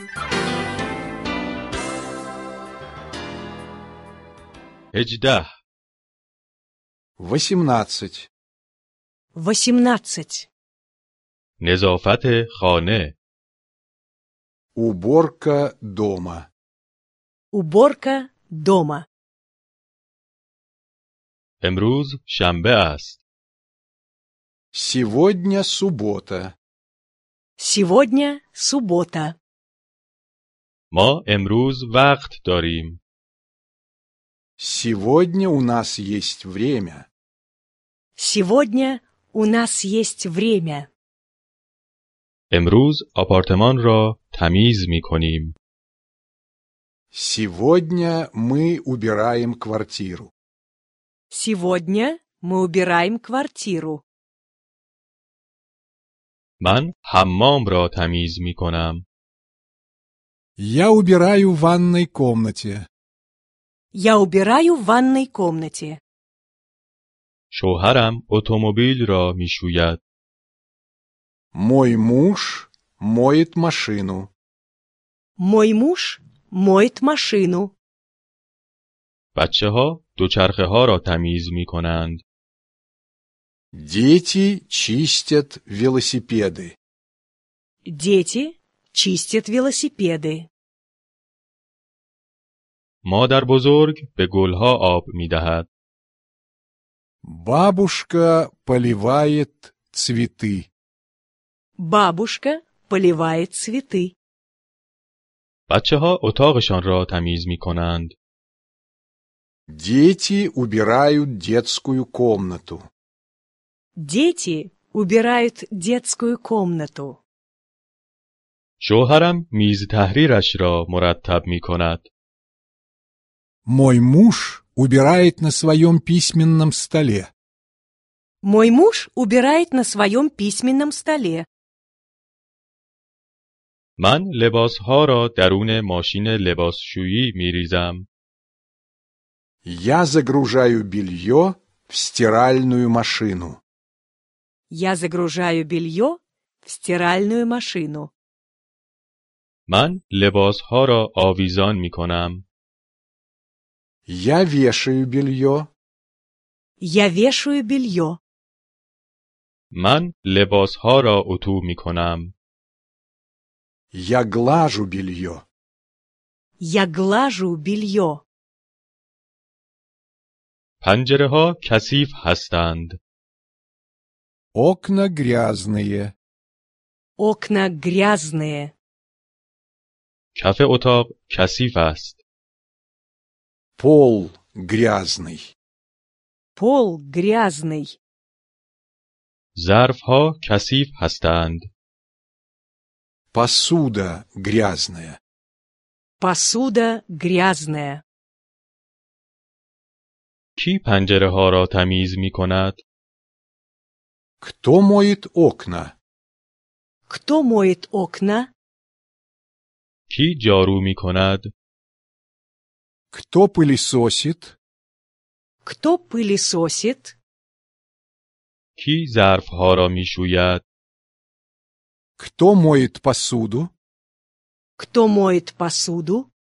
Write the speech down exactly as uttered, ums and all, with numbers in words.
هجده восемнадцать. восемнадцать. نظافت خانه Уборка дома. Уборка дома. امروز شنبه است. Сегодня суббота. Сегодня суббота. ما امروز وقت داریم. Сегодня у нас есть время. Сегодня у нас есть время. امروز آپارتمان را تمیز می کنیم. Сегодня мы убираем квартиру. Сегодня мы убираем квартиру. من حمام را تمیز می کنم. Я убираю в ванной комнате. Я убираю в ванной комнате. شوهرم اتومبیل را می شوید. Мой муж моет машину. Мой муж моет машину. بچه ها دوچرخه ها را تمیز می کنند. Дети чистят велосипеды. Дети чистят велосипеды. مادر بزرگ به گلها آب می دهد. Бабушка поливает цветы. Бабушка поливает цветы. بچه ها اتاقشان را تمیز می کنند. Дети убирают детскую комнату. Дети убирают детскую комнату. شوهرم میز تحریرش را مرتب می کند. Мой муж убирает на своем письменном столе. Мой муж убирает на своем письменном столе. من لباسها را درون ماشین لباسشویی می ریزم. Я загружаю белье в стиральную машину. Я загружаю белье в стиральную машину. من لباسها را آویزان می کنم. Я вешаю белье. Я вешаю белье. من لباسها را اتو می کنم. Я глажу белье. Я глажу белье. پنجره ها کثیف هستند. Окна грязные. Окна грязные. کف اتاق کثیف است. Пол грязный. Пол грязный. ظرف ها کثیف هستند. Посуда грязная. Посуда грязная. کی پنجره ها را تمیز می کند؟ Кто моет окна? Кто моет окна? کی جارو می کند؟ Кто пылесосит? Кто пылесосит? کی ظرف ها را می شوید؟ Кто моет посуду? Кто моет посуду?